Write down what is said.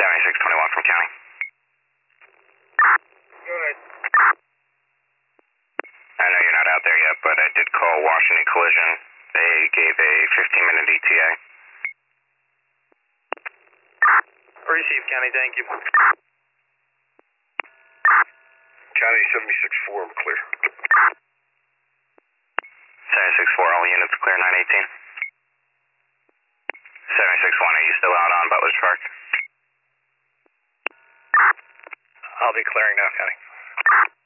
7621 from county. Good. I know you're not out there yet, but I did call Washington Collision. They gave a 15-minute ETA. Received, County, thank you. County 76-4, I'm clear. 764, all units clear, 918. 761, are you still out on Butler's Park? I'll be clearing now, County.